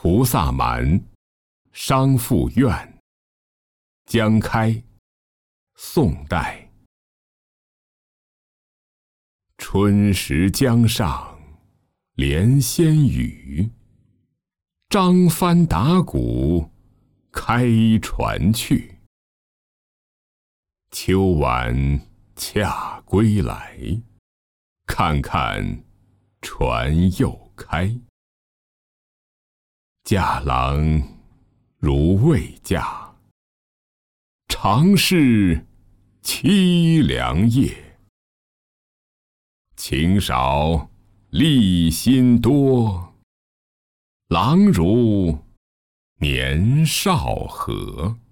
菩萨蛮，商复院。江开，宋代。春时江上连仙语，张帆打鼓开船去。秋晚恰归来，看看船又开。嫁郎如未嫁，常是凄凉夜。情少立心多，郎如年少合。